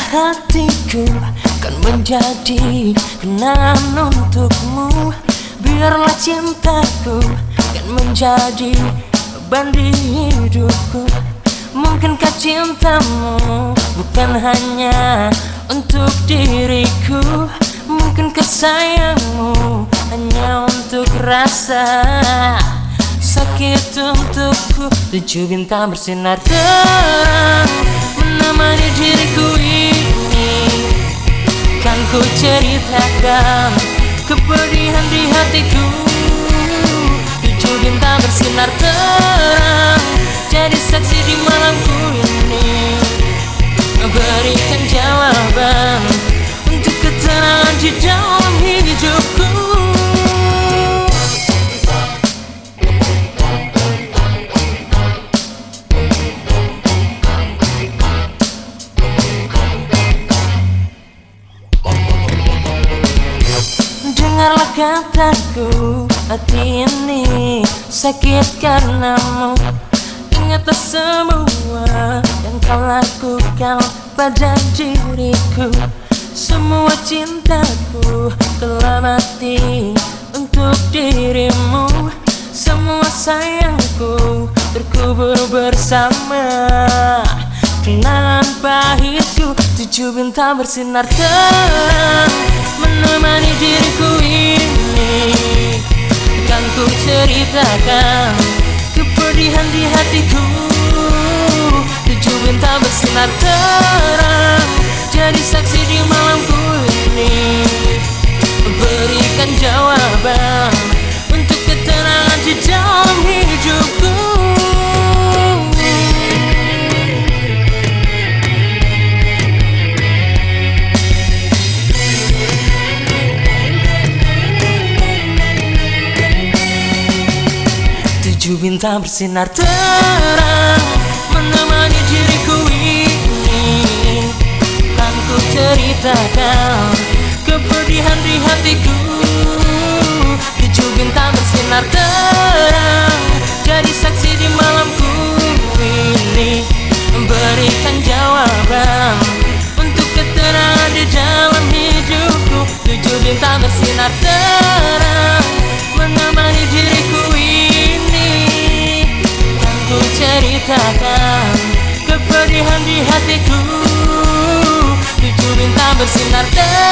hatiku kan menjadi kenangan untukmu. Biarlah cintaku kan menjadi beban di hidupku. Mungkinkah cintamu bukan hanya untuk diriku? Mungkinkah sayangmu hanya untuk rasa sakit untukku? 7 bintang bersinar terang menemani diriku ini. Kan ku ceritakan kepedihan di hatiku. 7 bintang bersinar terang jadi saksi di malamku ini. Berikan jawaban untuk ketenangan di dalam hidupku. Dengarlah kataku, hati ini sakit karenamu. Ingatlah semua yang kau lakukan pada diriku. Semua cintaku telah mati untuk dirimu. Semua sayangku terkubur bersama kenangan pahitku. 7 bintang bersinar terang menemani diriku ini. Kan ku ceritakan kepedihan di hatiku. 7 bintang bersinar terang jadi saksi di malamku ini. Berikan jawaban untuk ketenangan di dalam hidupku. Tujuh bintang bersinar terang menemani diriku ini. Kan ku ceritakan kepedihan di hatiku. 7 bintang bersinar terang jadi saksi di malamku ini. Berikan jawaban untuk ketenangan di dalam hidupku. 7 bintang bersinar terang menemani diriku ini. Kan ku ceritakan kepedihan di hatiku. 7 bintang bersinar terang